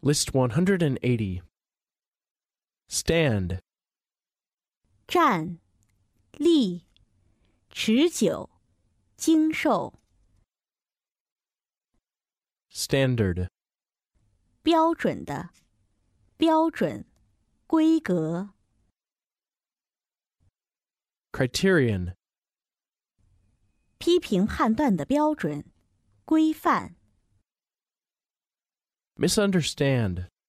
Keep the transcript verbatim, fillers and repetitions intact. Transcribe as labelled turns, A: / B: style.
A: List one hundred eighty. Stand,
B: 站、立、持久、经受、
A: standard,
B: 标准的、标准、规格、
A: criterion,
B: 批评判断的标准、规范。
A: misunderstand,